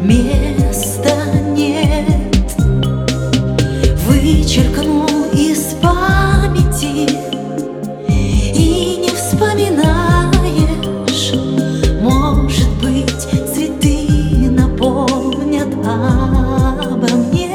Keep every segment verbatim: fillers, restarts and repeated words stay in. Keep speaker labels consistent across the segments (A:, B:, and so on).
A: места нет. Вычеркну из памяти, и не вспоминаешь. Может быть, цветы напомнят обо мне.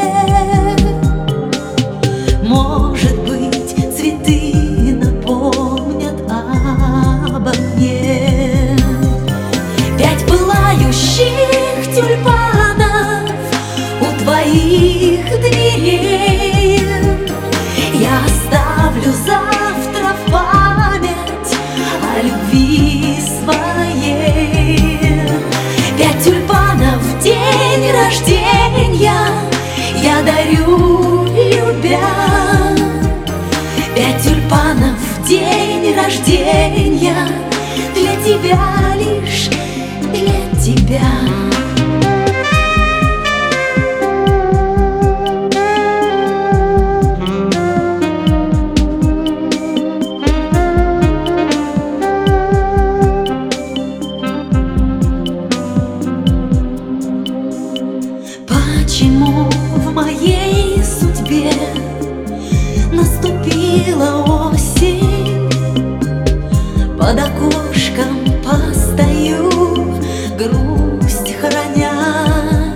A: Может быть, цветы напомнят обо мне. Пять пылающих тюльпанов у твоих дверей я оставлю завтра в память о любви своей. Пять тюльпанов в день рождения я дарю, любя. Пять тюльпанов в день рождения для тебя, лишь для тебя. Почему в моей судьбе наступила осень? Под окошком постою, грусть храня.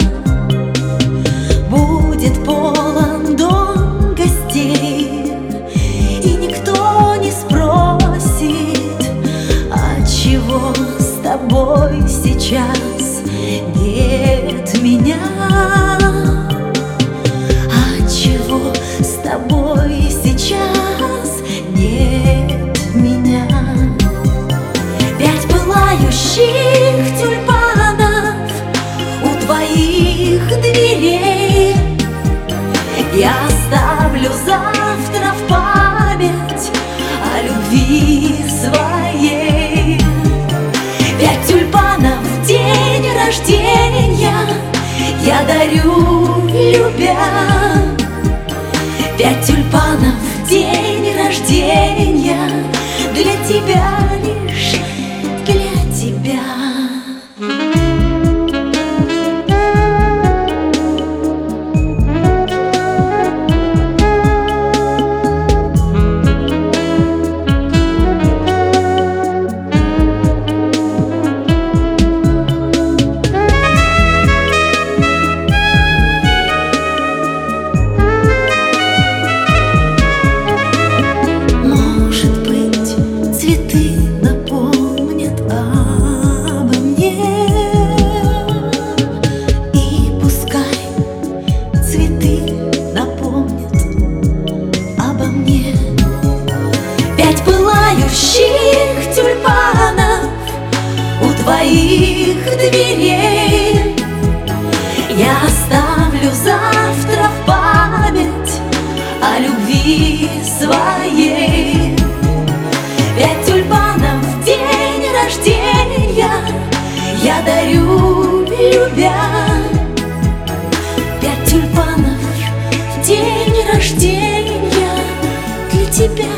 A: Будет полон дом гостей, и никто не спросит, отчего с тобой сейчас нет меня. Отчего с тобой сейчас нет меня. Пять пылающих тюльпанов у твоих дверей я оставлю завтра в память о любви своей. Пять тюльпанов в день рождения я дарю, любя. Пять тюльпанов в день рождения для тебя, лишь для тебя. Пять пылающих тюльпанов у твоих дверей я оставлю завтра в память о любви своей. Пять тюльпанов в день рождения я дарю, любя. Пять тюльпанов в день рождения для тебя.